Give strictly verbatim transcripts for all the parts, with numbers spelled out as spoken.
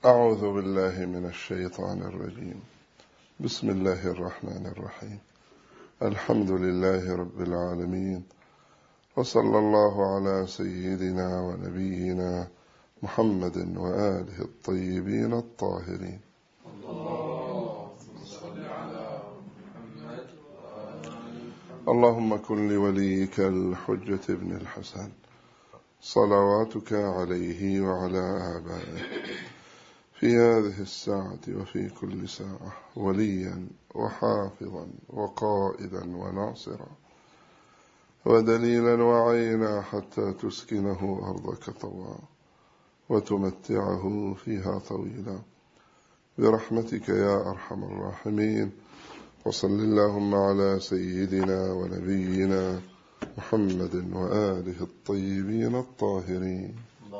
أعوذ بالله من الشيطان الرجيم. بسم الله الرحمن الرحيم. الحمد لله رب العالمين، وصلى الله على سيدنا ونبينا محمد وآله الطيبين الطاهرين. اللهم كن لوليك الحجة ابن الحسن صلواتك عليه وعلى آبائه في هذه الساعة وفي كل ساعة وليا وحافظا وقائدا وناصرا ودليلا وعينا حتى تسكنه أرضك طوعا وتمتعه فيها طويلا برحمتك يا أرحم الراحمين. وصل اللهم على سيدنا ونبينا محمد وآله الطيبين الطاهرين.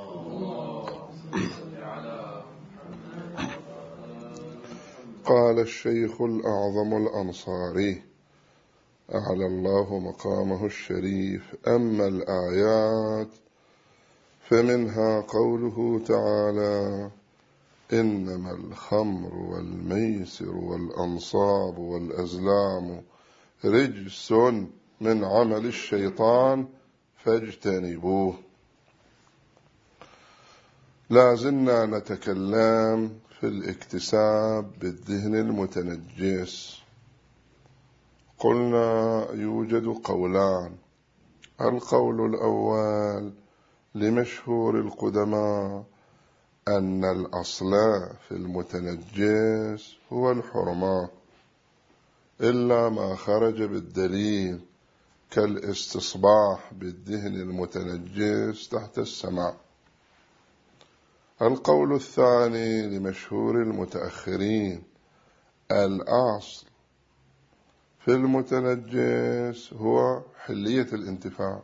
قال الشيخ الأعظم الأنصاري أعلى الله مقامه الشريف: أما الآيات فمنها قوله تعالى: إنما الخمر والميسر والأنصاب والأزلام رجس من عمل الشيطان فاجتنبوه. لازلنا نتكلم في الاكتساب بالذهن المتنجس. قلنا يوجد قولان: القول الأول لمشهور القدماء أن الأصل في المتنجس هو الحرمة إلا ما خرج بالدليل، كالاستصباح بالذهن المتنجس تحت السماء. القول الثاني لمشهور المتأخرين: الأصل في المتنجس هو حلية الانتفاع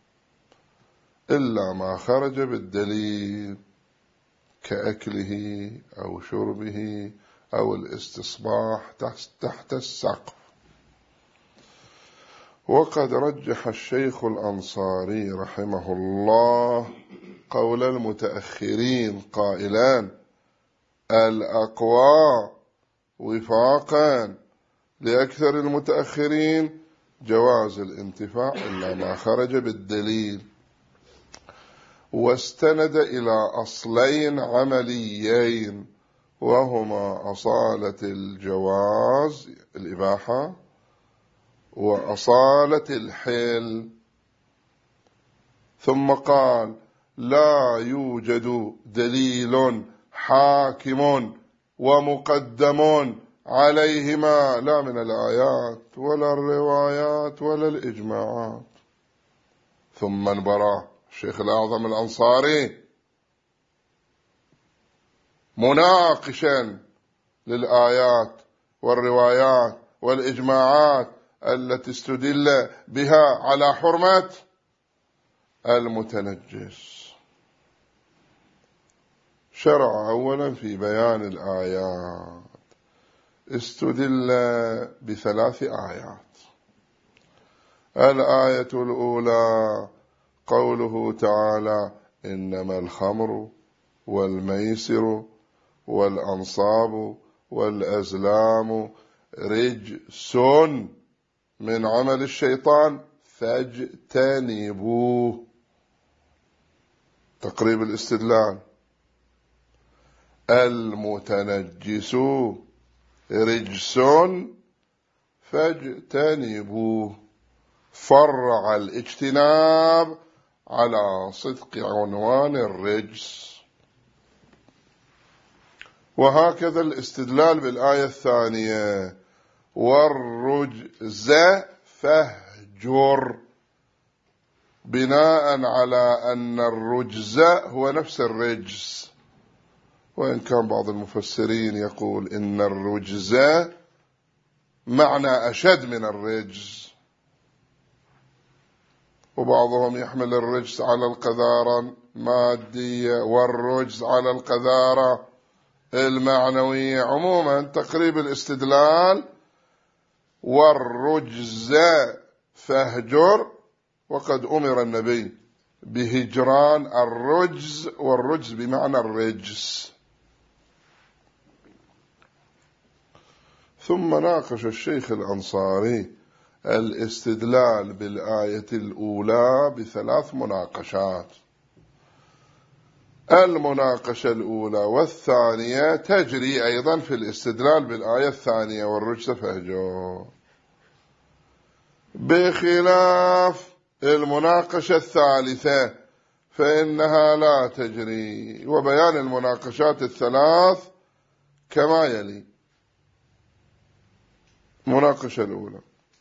إلا ما خرج بالدليل، كأكله أو شربه أو الاستصباح تحت السقف. وقد رجح الشيخ الأنصاري رحمه الله قول المتأخرين قائلان: الأقوى وفاقا لأكثر المتأخرين جواز الانتفاع إلا ما خرج بالدليل، واستند إلى أصلين عمليين، وهما أصالة الجواز الإباحة وأصالة الحل. ثم قال: لا يوجد دليل حاكم ومقدم عليهما، لا من الآيات ولا الروايات ولا الإجماعات. ثم انبرى الشيخ الأعظم الأنصاري مناقشا للآيات والروايات والإجماعات التي استدل بها على حرمة المتنجس. شرع أولا في بيان الآيات، استدل بثلاث آيات. الآية الأولى قوله تعالى: إنما الخمر والميسر والأنصاب والأزلام رجس من عمل الشيطان فاجتنبوه. تقريب الاستدلال: المتنجس رجس فاجتنبوه. فرع الاجتناب على صدق عنوان الرجس. وهكذا الاستدلال بالآية الثانية: والرجز فاهجر، بناء على أن الرجز هو نفس الرجس، وإن كان بعض المفسرين يقول إن الرجز معنى أشد من الرجز، وبعضهم يحمل الرجس على القذارة المادية والرجز على القذارة المعنوية. عموما تقريب الاستدلال: والرجز فاهجر، وقد أمر النبي بهجران الرجز، والرجز بمعنى الرجس. ثم ناقش الشيخ الأنصاري الاستدلال بالآية الأولى بثلاث مناقشات. المناقشة الأولى والثانية تجري أيضا في الاستدلال بالآية الثانية والرجس فهجر، بخلاف المناقشة الثالثة فإنها لا تجري. وبيان المناقشات الثلاث كما يلي. المناقشة الأولى: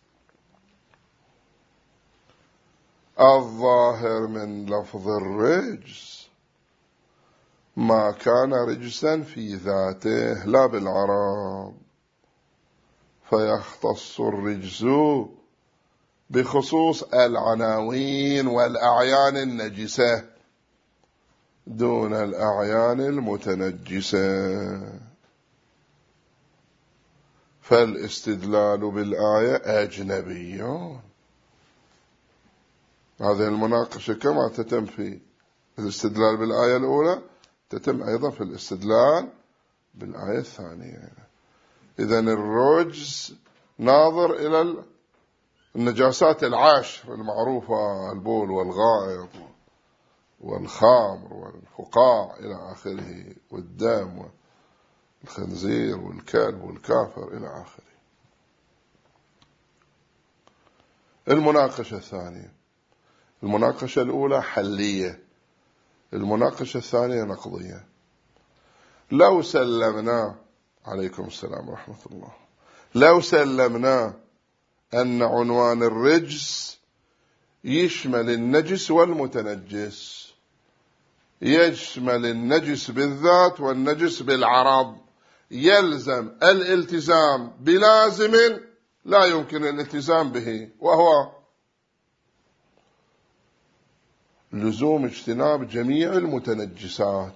الظاهر من لفظ الرجس ما كان رجسا في ذاته لا بالعرب، فيختص الرجس بخصوص العناوين والأعيان النجسة دون الأعيان المتنجسة، فالاستدلال بالآية أجنبي. هذه المناقشة كما تتم في الاستدلال بالآية الأولى تتم أيضا في الاستدلال بالآية الثانية. إذن الرجس ناظر إلى النجاسات العشر المعروفة: البول والغائط والخمر والفقاع إلى آخره، والدم والخنزير والكلب والكافر إلى آخره. المناقشة الثانية: المناقشة الأولى حلية، المناقشة الثانية نقضية. لو سلمنا، عليكم السلام ورحمة الله، لو سلمنا أن عنوان الرجس يشمل النجس والمتنجس، يشمل النجس بالذات والنجس بالعرض، يلزم الالتزام بلازم لا يمكن الالتزام به، وهو لزوم اجتناب جميع المتنجسات.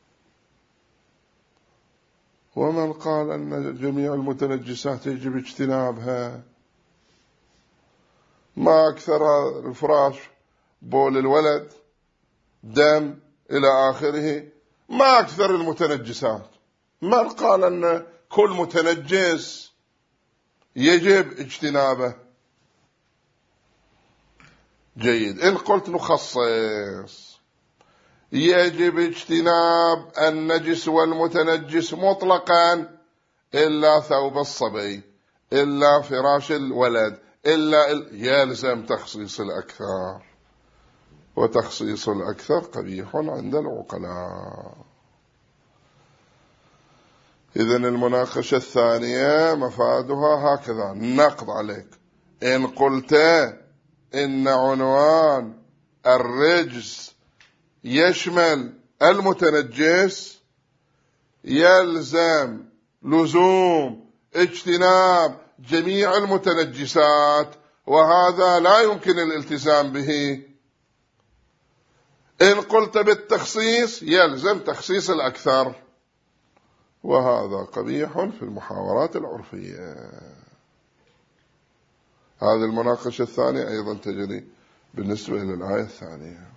ومن قال أن جميع المتنجسات يجب اجتنابها؟ ما أكثر الفراش، بول الولد، دم إلى آخره، ما أكثر المتنجسات. من قال أن كل متنجس يجب اجتنابه؟ جيد. إن قلت نخصص: يجب اجتناب النجس والمتنجس مطلقا إلا ثوب الصبي، إلا فراش الولد، إلا يلزم تخصيص الأكثر، وتخصيص الأكثر قبيح عند العقلاء. إذن المناقشة الثانية مفادها هكذا: نقض عليك. إن قلت إن عنوان الرجس يشمل المتنجس، يلزم لزوم اجتناب جميع المتنجسات، وهذا لا يمكن الالتزام به. إن قلت بالتخصيص يلزم تخصيص الأكثر، وهذا قبيح في المحاورات العرفية. هذه المناقشة الثانية أيضا تجري بالنسبة إلى الآية الثانية.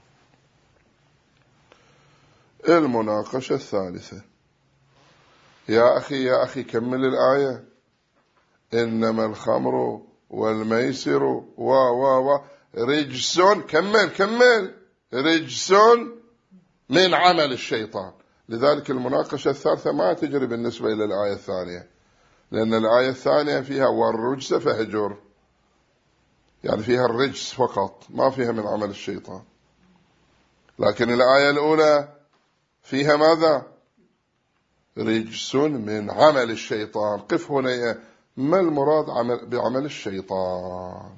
المناقشة الثالثة: يا أخي يا أخي كمل الآية. إنما الخمر والميسر و و و رجس، كمل كمل، رجس من عمل الشيطان. لذلك المناقشة الثالثة ما تجري بالنسبة إلى الآية الثانية، لأن الآية الثانية فيها والرجس فهجر، يعني فيها الرجس فقط، ما فيها من عمل الشيطان. لكن الآية الأولى فيها ماذا؟ رجس من عمل الشيطان. قف هنا، ما المراد عمل بعمل الشيطان؟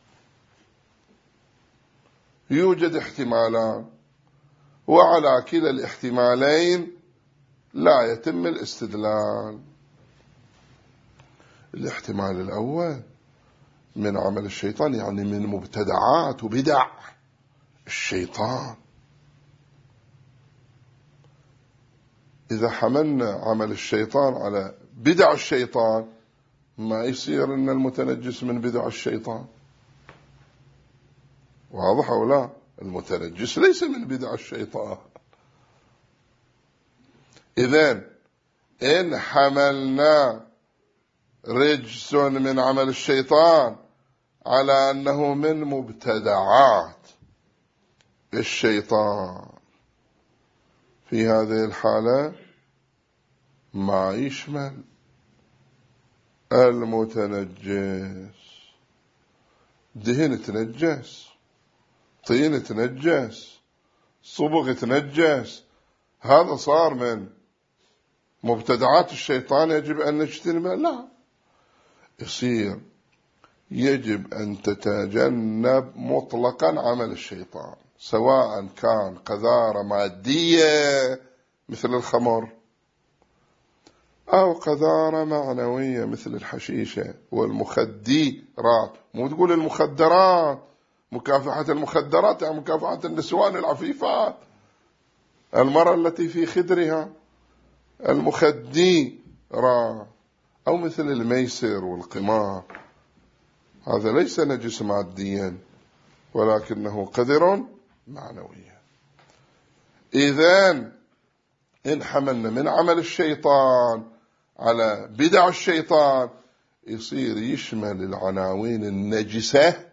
يوجد احتمالان، وعلى كلا الاحتمالين لا يتم الاستدلال. الاحتمال الأول من عمل الشيطان، يعني من مبتدعات وبدع الشيطان. إذا حملنا عمل الشيطان على بدع الشيطان ما يصير إن المتنجس من بدع الشيطان. واضح أو لا؟ المتنجس ليس من بدع الشيطان. إذن إن حملنا رجس من عمل الشيطان على أنه من مبتدعات الشيطان، في هذه الحالة ما يشمل المتنجس. دهن تنجس، طين تنجس، صبغ تنجس، هذا صار من مبتدعات الشيطان يجب أن نجتنبه؟ لا، يصير يجب أن تتجنب مطلقا عمل الشيطان، سواء كان قذارة مادية مثل الخمر أو قذارة معنوية مثل الحشيشة والمخدرات. مو تقول المخدرات، مكافحة المخدرات يعني مكافحة النسوان العفيفات، المرأة التي في خدرها، المخدرات. أو مثل الميسر والقمار، هذا ليس نجس ماديا ولكنه قذر معنويا. إذن إن حملنا من عمل الشيطان على بدع الشيطان يصير يشمل العناوين النجسة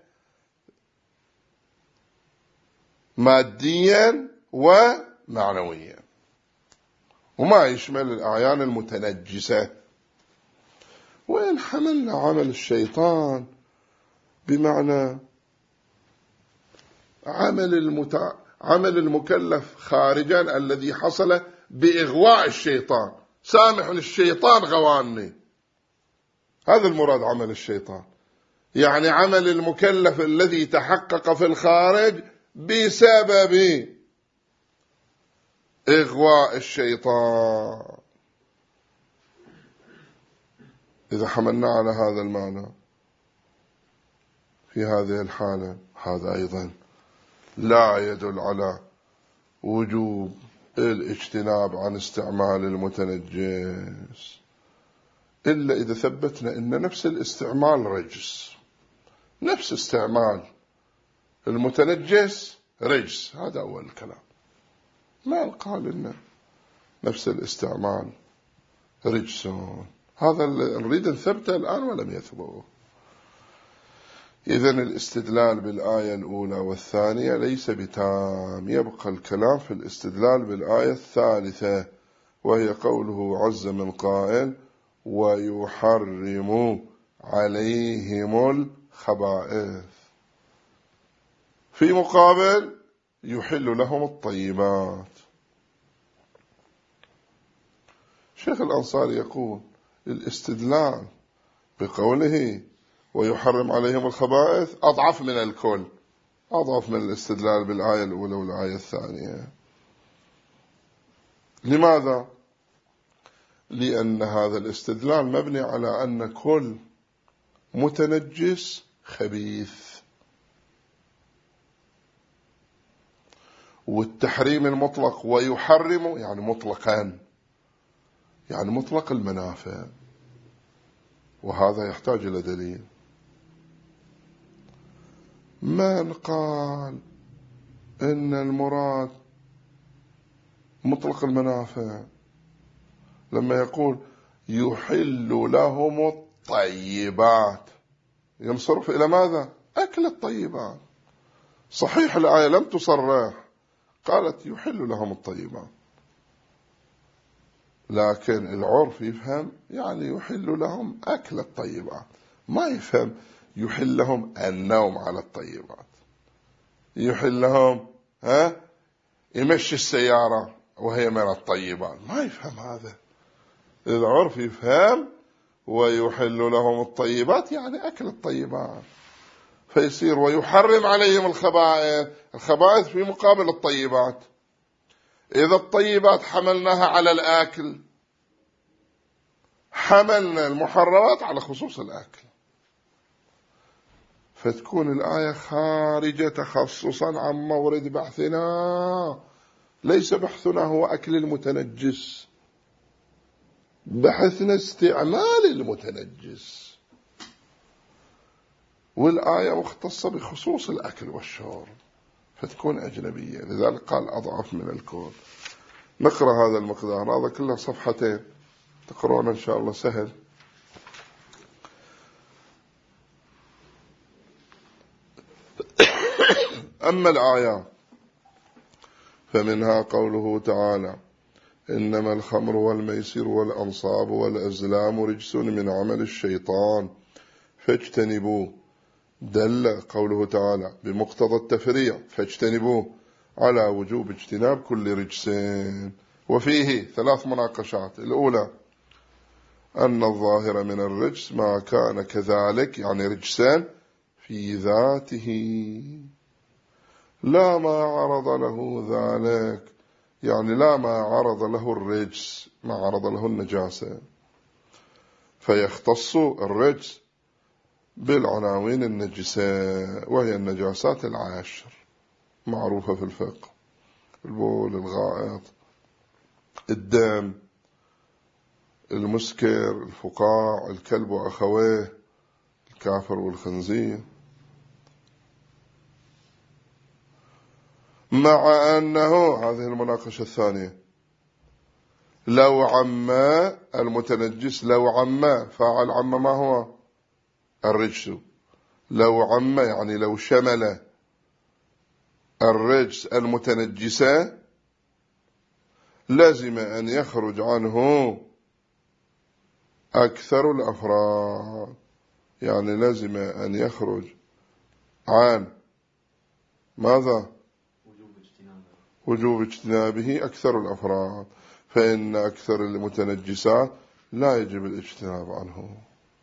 ماديا ومعنويا، وما يشمل الأعيان المتنجسة. وإن حملنا عمل الشيطان بمعنى عمل المتع... عمل المكلف خارجا الذي حصل بإغواء الشيطان، سامح للشيطان غواني، هذا المراد عمل الشيطان، يعني عمل المكلف الذي تحقق في الخارج بسبب إغواء الشيطان. إذا حملنا على هذا المعنى في هذه الحالة، هذا أيضا لا يدل على وجوب الاجتناب عن استعمال المتنجس، إلا إذا ثبتنا إن نفس الاستعمال رجس، نفس استعمال المتنجس رجس، هذا أول الكلام. ما قال إن نفس الاستعمال رجس، هذا نريد نثبته الآن ولم يثبت. إذن الاستدلال بالآية الأولى والثانية ليس بتام، يبقى الكلام في الاستدلال بالآية الثالثة، وهي قوله عز من قائل ويحرم عليهم الخبائث، في مقابل يحل لهم الطيبات. شيخ الأنصاري يقول الاستدلال بقوله ويحرم عليهم الخبائث أضعف من الكل، أضعف من الاستدلال بالآية الأولى والآية الثانية. لماذا؟ لأن هذا الاستدلال مبني على أن كل متنجس خبيث، والتحريم المطلق ويحرم يعني مطلقا، يعني مطلق المنافع، وهذا يحتاج إلى دليل. من قال إن المراد مطلق المنافع لما يقول يحل لهم الطيبات؟ ينصرف إلى ماذا؟ أكل الطيبات. صحيح الآية لم تصرح، قالت يحل لهم الطيبات، لكن العرف يفهم يعني يحل لهم أكل الطيبات، ما يفهم يحل لهم النوم على الطيبات، يحل لهم ها يمشي السيارة وهي من الطيبات، ما يفهم هذا. العرف يفهم ويحل لهم الطيبات يعني أكل الطيبات، فيصير ويحرم عليهم الخبائث، الخبائث في مقابل الطيبات. إذا الطيبات حملناها على الآكل، حملنا المحرمات على خصوص الآكل، فتكون الآية خارجة تخصصا عن مورد بحثنا. ليس بحثنا هو أكل المتنجس، بحثنا استعمال المتنجس، والآية مختصة بخصوص الأكل والشرب، فتكون أجنبية. لذلك قال أضعف من الكون. نقرأ هذا المقدار، هذا كله صفحتين، تقرؤون إن شاء الله سهل. وأما الآيات فمنها قوله تعالى إنما الخمر والميسر والأنصاب والأزلام رجس من عمل الشيطان فاجتنبوه، دل قوله تعالى بمقتضى التفريع فاجتنبوه على وجوب اجتناب كل رجسين. وفيه ثلاث مناقشات. الأولى أن الظاهر من الرجس ما كان كذلك، يعني رجسان في ذاته، لا ما عرض له ذلك، يعني لا ما عرض له الرجس، ما عرض له النجاسة، فيختص الرجس بالعناوين النجسة وهي النجاسات العشر معروفة في الفقه: البول، الغائط، الدم، المسكر، الفقاع، الكلب وأخويه، الكافر والخنزير. مع أنه، هذه المناقشة الثانية، لو عم المتنجس، لو عم فاعل عم ما هو؟ الرجس. لو عم يعني لو شمل الرجس المتنجسة لازم أن يخرج عنه أكثر الأفراد، يعني لازم أن يخرج عن ماذا؟ وجوب اجتنابه أكثر الأفراد، فإن أكثر المتنجسات لا يجب الاجتناب عنه.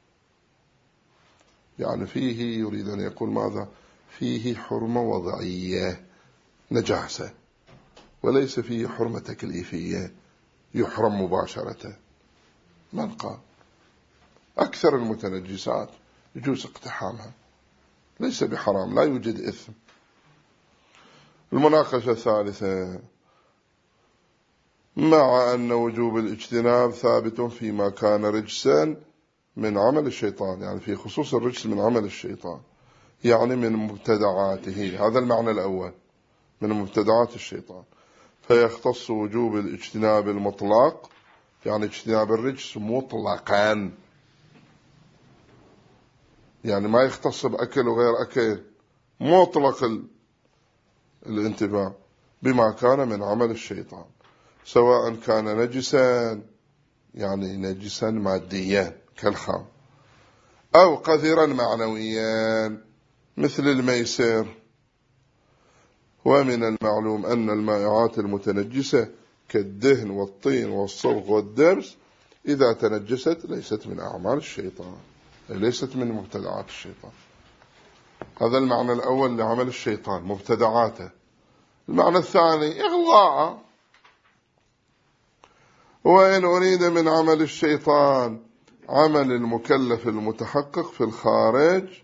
يعني فيه يريد أن يقول ماذا؟ فيه حرمة وضعية نجاسة، وليس فيه حرمة تكليفية يحرم مباشرة. من قال؟ أكثر المتنجسات يجوز اقتحامها، ليس بحرام، لا يوجد إثم. المناقشة الثالثة: مع أن وجوب الاجتناب ثابت فيما كان رجسا من عمل الشيطان، يعني في خصوص الرجس من عمل الشيطان، يعني من مبتدعاته، هذا المعنى الأول، من مبتدعات الشيطان، فيختص وجوب الاجتناب المطلق، يعني اجتناب الرجس مطلقا، يعني ما يختص بأكل وغير أكل، مطلق الانتباه بما كان من عمل الشيطان، سواء كان نجسا، يعني نجسا ماديا كالخام، أو قذرا معنويا مثل الميسر. ومن المعلوم أن المائعات المتنجسة كالدهن والطين والصبغ والدرس إذا تنجست ليست من أعمال الشيطان، ليست من مبتدعات الشيطان. هذا المعنى الأول لعمل الشيطان، مبتدعاته. المعنى الثاني إغواء. وإن أريد من عمل الشيطان عمل المكلف المتحقق في الخارج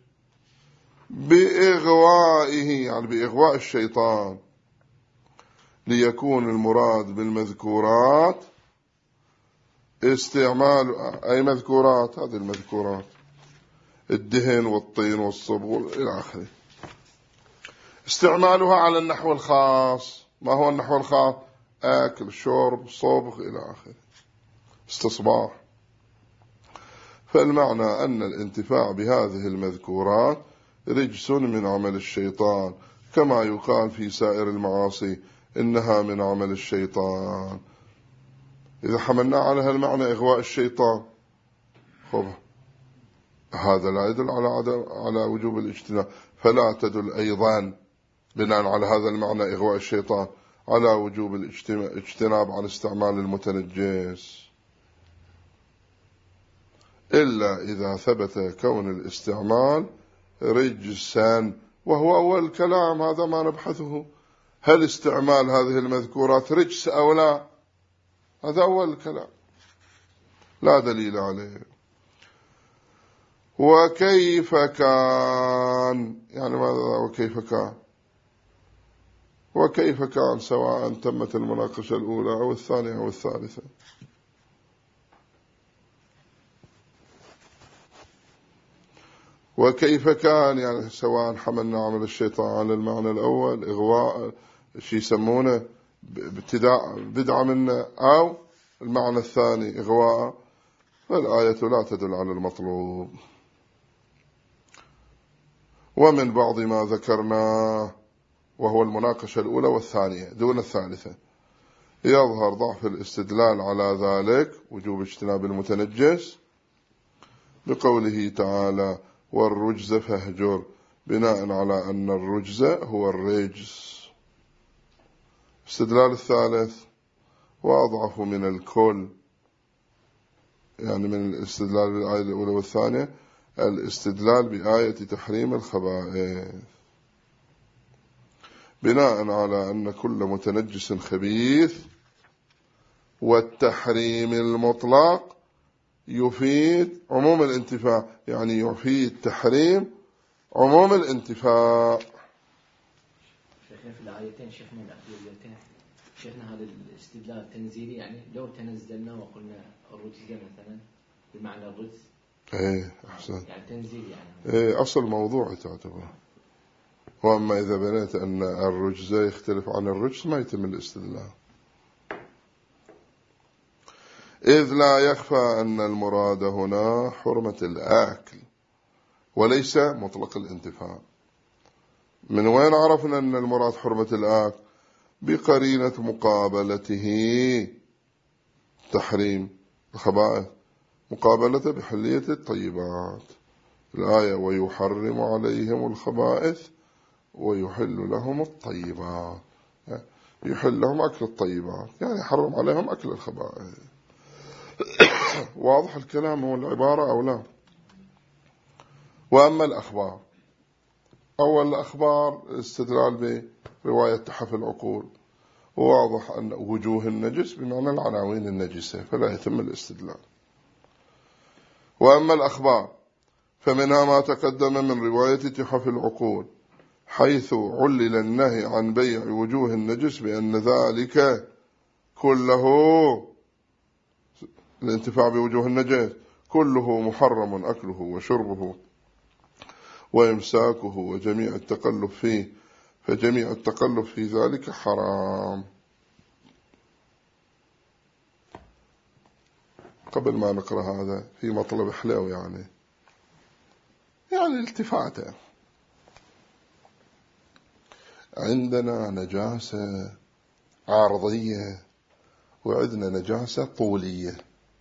بإغوائه، يعني بإغواء الشيطان، ليكون المراد بالمذكورات استعمال أي مذكورات، هذه المذكورات الدهن والطين والصبغ إلى آخره، استعمالها على النحو الخاص. ما هو النحو الخاص؟ أكل، شرب، صبغ إلى آخره، استصباح. فالمعنى أن الانتفاع بهذه المذكورات رجس من عمل الشيطان، كما يقال في سائر المعاصي إنها من عمل الشيطان. إذا حملنا على هالمعنى إغواء الشيطان، خب هذا لا يدل على عدم على وجوب الاجتناب، فلا تدل أيضا بناء على هذا المعنى إغواء الشيطان على وجوب الاجتناب عن استعمال المتنجس، إلا إذا ثبت كون الاستعمال رجسا، وهو أول الكلام، هذا ما نبحثه، هل استعمال هذه المذكورات رجس أو لا؟ هذا أول الكلام، لا دليل عليه. وكيف كان، يعني ماذا وكيف كان؟ وكيف كان سواء تمت المناقشة الأولى أو الثانية أو الثالثة. وكيف كان يعني سواء حملنا عمل الشيطان على المعنى الأول إغواء شي يسمونه ابتداء بدعة منه، أو المعنى الثاني إغواء، فالآية لا تدل على المطلوب. ومن بعض ما ذكرناه وهو المناقشة الأولى والثانية دون الثالثة. يظهر ضعف الاستدلال على ذلك وجوب اجتناب المتنجس بقوله تعالى والرجز فاهجر، بناء على أن الرجز هو الرجز. الاستدلال الثالث وأضعف من الكل، يعني من الاستدلال بالآية الأولى والثانية، الاستدلال بآية تحريم الخبائث بناء على أن كل متنجس خبيث، والتحريم المطلق يفيد عموم الانتفاع، يعني يفيد تحريم عموم الانتفاع. شيخنا في الآيتين شيخنا الأخيرتين شيخنا هذا الاستدلال تنزيلي، يعني لو تنزلنا وقلنا الرجز مثلا بمعنى الرجز. ايه احسن، يعني تنزيل يعني ايه اصل موضوع تعتبر. واما اذا بنيت ان الرجز يختلف عن الرجز ما يتم الاستدلال، إذ لا يخفى أن المراد هنا حرمة الآكل وليس مطلق الانتفاع. من وين عرفنا أن المراد حرمة الآكل؟ بقرينة مقابلته تحريم الخبائث، مقابلته بحلية الطيبات. الآية ويحرم عليهم الخبائث ويحل لهم الطيبات، يحل لهم أكل الطيبات يعني يحرم عليهم أكل الخبائث. واضح الكلام هو العبارة أو لا؟ وأما الأخبار، أول الأخبار الاستدلال برواية تحف العقول، وواضح أن وجوه النجس بمعنى العناوين النجسة فلا يتم الاستدلال. وأما الأخبار فمنها ما تقدم من رواية تحف العقول حيث علل النهي عن بيع وجوه النجس بأن ذلك كله الانتفاع بوجوه النجس كله محرم أكله وشربه وإمساكه وجميع التقلب فيه، فجميع التقلب في ذلك حرام. قبل ما نقرأ هذا في مطلب حلو، يعني يعني التفاته. عندنا نجاسة عارضية وعندنا نجاسة طولية.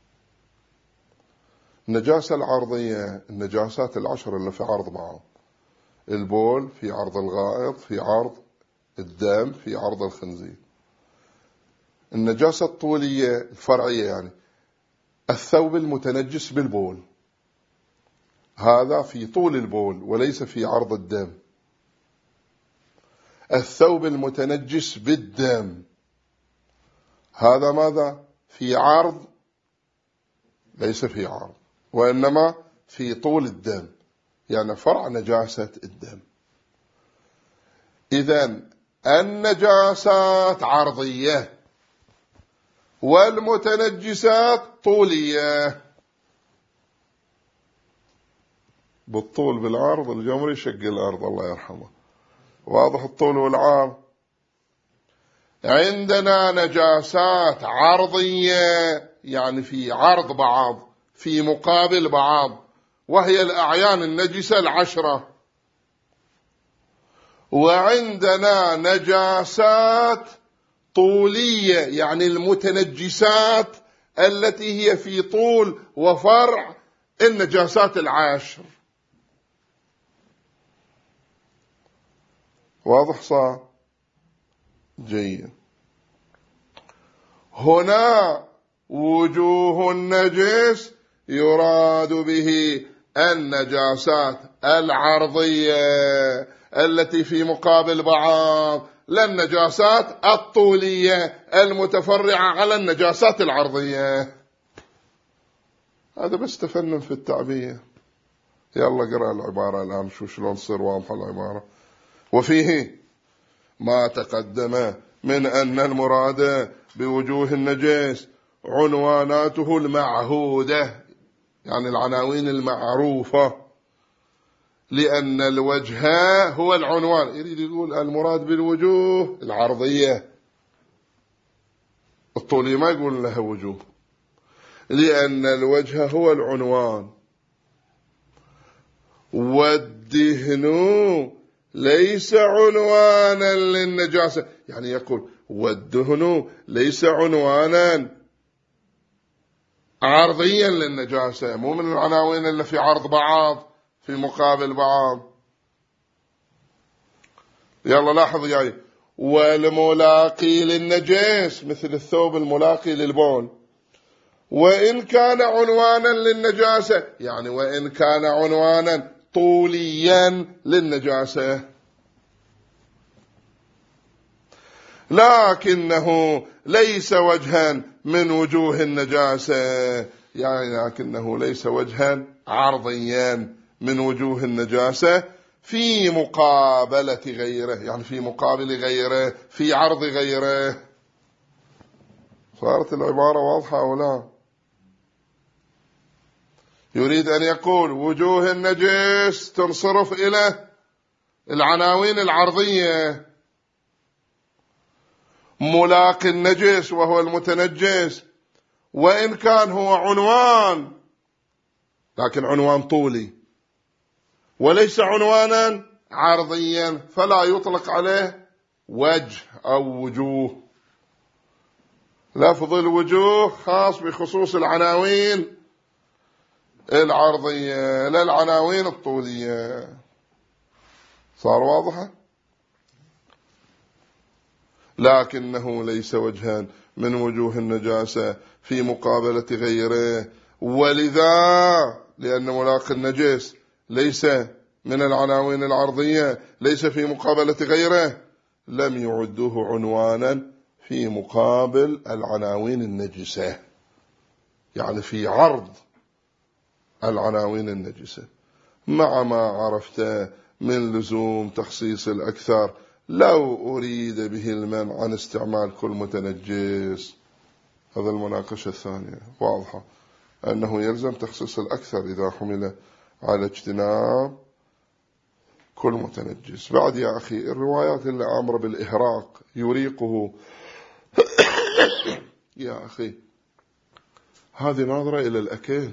النجاسة العرضية النجاسات العشر اللي في عرض بعض، البول في عرض الغائط، في عرض الدم، في عرض الخنزير. النجاسة الطولية الفرعية يعني الثوب المتنجس بالبول، هذا في طول البول وليس في عرض الدم. الثوب المتنجس بالدم هذا ماذا؟ في عرض، ليس في عرض وإنما في طول الدم، يعني فرع نجاسة الدم. إذن النجاسات عرضية والمتنجسات طولية. بالطول بالعرض الجمري شق الأرض الله يرحمه، واضح الطول والعرض. عندنا نجاسات عرضية يعني في عرض بعض في مقابل بعض، وهي الأعيان النجسة العشرة. وعندنا نجاسات طولية يعني المتنجسات التي هي في طول وفرع النجاسات العشر. واضح صار؟ جيد. هنا وجوه النجس يراد به النجاسات العرضية التي في مقابل بعض، لا النجاسات الطولية المتفرعة على النجاسات العرضية. هذا بس تفنن في التعبير. يلا قرأ العبارة الآن شو شلون تصير واضحة العبارة. وفيه ما تقدم من أن المراد بوجوه النجس عنواناته المعهودة، يعني العناوين المعروفة، لأن الوجه هو العنوان. يريد يقول المراد بالوجوه العرضية، الطولية ما يقول لها وجوه، لأن الوجه هو العنوان. والدهن ليس عنوانا للنجاسة، يعني يقول والدهن ليس عنوانا عرضيا للنجاسة، مو من العناوين اللي في عرض بعض في مقابل بعض. يلا لاحظ جاي والملاقي للنجس مثل الثوب الملاقي للبول، وإن كان عنوانا للنجاسة، يعني وإن كان عنوانا طوليا للنجاسة، لكنه ليس وجها من وجوه النجاسة، يعني لكنه ليس وجها عرضيا من وجوه النجاسة في مقابلة غيره، يعني في مقابل غيره، في عرض غيره. صارت العبارة واضحة أو لا؟ يريد أن يقول وجوه النجس تنصرف إلى العناوين العرضية، ملاقي النجس وهو المتنجس وإن كان هو عنوان، لكن عنوان طولي وليس عنوانا عرضيا، فلا يطلق عليه وجه أو وجوه. لفظ الوجوه خاص بخصوص العناوين العرضية لا العناوين الطولية. صار واضحة؟ لكنه ليس وجها من وجوه النجاسة في مقابلة غيره، ولذا لأن ملاقي النجس ليس من العناوين العرضية، ليس في مقابلة غيره، لم يعدوه عنوانا في مقابل العناوين النجسة، يعني في عرض العناوين النجسة، مع ما عرفت من لزوم تخصيص الأكثر لو أريد به المنع عن استعمال كل متنجس. هذا المناقشة الثانية واضحة، أنه يلزم تخصيص الأكثر إذا حمل على اجتناب كل متنجس. بعد يا أخي الروايات اللي أمر بالإهراق يريقه يا أخي هذه ناظرة إلى الأكل.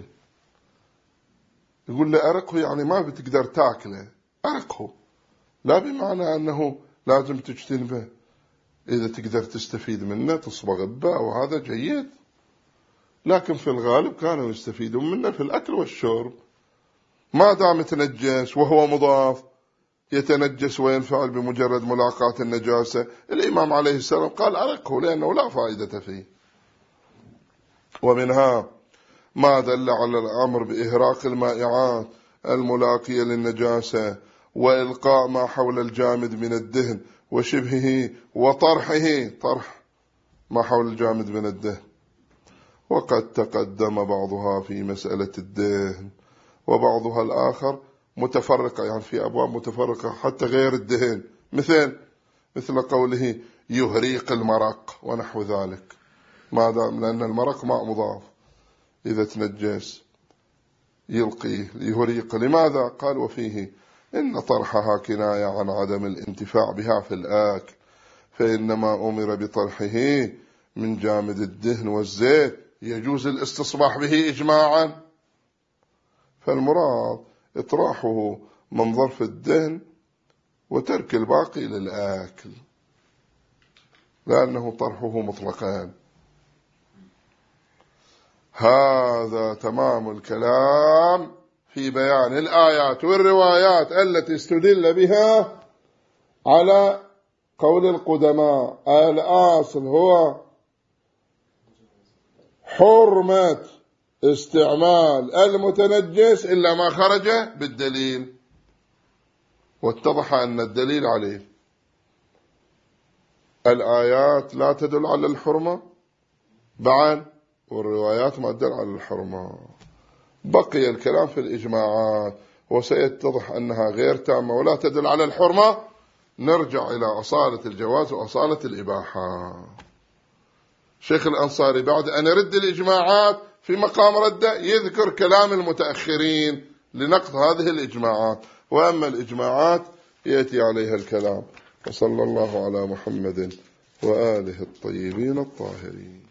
يقول له أرقه يعني ما بتقدر تاكله، أرقه لا بمعنى أنه لازم تجتنبه، إذا تقدر تستفيد منه تصبغ به وهذا جيد، لكن في الغالب كانوا يستفيدون منه في الأكل والشرب. ما دام تنجس وهو مضاف يتنجس وينفعل بمجرد ملاقاة النجاسة، الإمام عليه السلام قال أرقه لأنه لا فائدة فيه. ومنها ما دل على الأمر بإهراق المائعات الملاقية للنجاسة وإلقاء ما حول الجامد من الدهن وشبهه وطرحه، طرح ما حول الجامد من الدهن. وقد تقدم بعضها في مسألة الدهن وبعضها الآخر متفرقة، يعني في أبواب متفرقة حتى غير الدهن، مثل مثل قوله يهريق المرق ونحو ذلك، ما دام لأن المرق ماء مضاف إذا تنجس يلقيه يهريق. لماذا؟ قال وفيه إن طرحها كناية عن عدم الانتفاع بها في الآكل، فإنما أمر بطرحه من جامد الدهن والزيت يجوز الاستصباح به إجماعا، فالمراد إطراحه من ظرف الدهن وترك الباقي للآكل، لأنه طرحه مطلقان. هذا تمام الكلام في بيان الآيات والروايات التي استدل بها على قول القدماء الأصل هو حرمة استعمال المتنجس إلا ما خرج بالدليل، واتضح أن الدليل عليه. الآيات لا تدل على الحرمة بعد، والروايات ما تدل على الحرمة. بقي الكلام في الإجماعات وسيتضح أنها غير تامة ولا تدل على الحرمة، نرجع إلى أصالة الجواز وأصالة الإباحة. شيخ الأنصاري بعد أن يرد الإجماعات في مقام ردة يذكر كلام المتأخرين لنقض هذه الإجماعات، وأما الإجماعات يأتي عليها الكلام. وصلى الله على محمد وآله الطيبين الطاهرين.